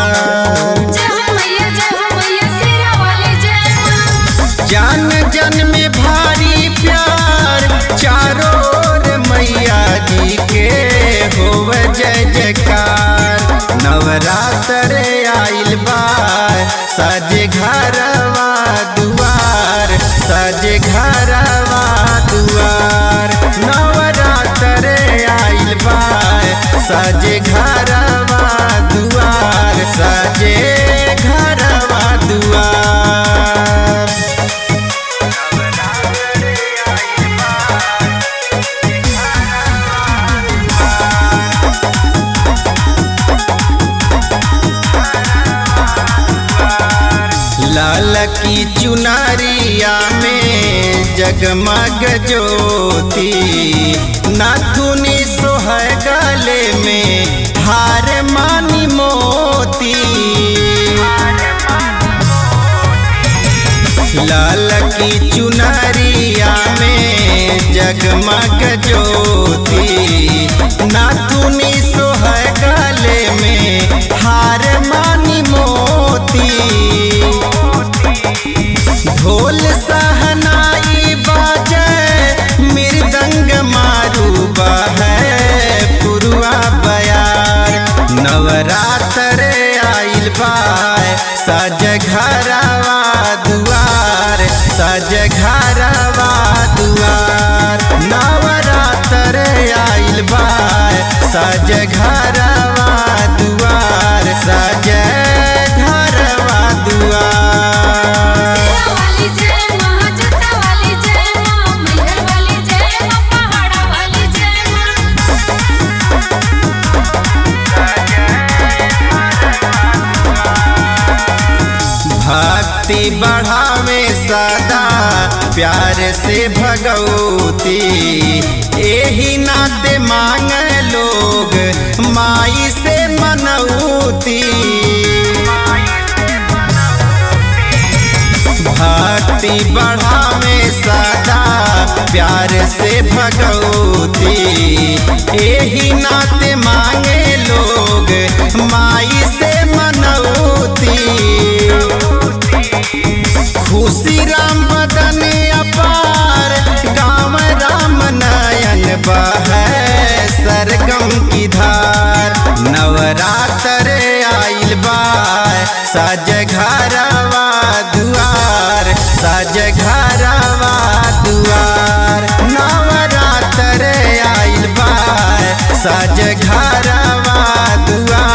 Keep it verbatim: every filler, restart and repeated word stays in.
जय हो मैया जय हो मैया शेरा वाली जय मां। जान जन में भारी प्यार चारों ओर मैया जी के होव जय जयकार। नवरात्र आइल बा सजे घरवा दुआर सजे घरवा दुआर। नवरात्र आइल बा सजे घरवा दुआर सजे घरवा दुआर। लाल की चुनरिया में जगमग ज्योति नाथुनी सोहर गले में हार मानी मोती। लाल की चुनरिया में जगमग ज्योति नाथुनी सोहर गले में हार मानी मोती। ढोल सहनाई बाजे मृदंग मारू बहे पुरुआ बयार। नवरात्र आइल बा सज घरवा दुआर सज घरवा दुआर। नवरात्र आइल बा सज घरवा दुआर सज घरवा दुआर। शेरा वाली जय मां जटा वाली जय मां मैहर वाली जय मां पहाड़ा वाली जय मां। भक्ति बढ़ावे सदा प्यार से भगवती। एही नाते मांग लोग माई से मनौती। भक्ति बढ़ावे सदा प्यार से भगवती। एही नाते मांगे लोग माई से मनौती। खुशी राम बदन अपार गाँव राम नयन बहे सरगम की धार। नवरात्र आइल बा सज घरवा दुआर सज घरवा दुआर। नवरात्र आइल बा सज घरवा दुआर।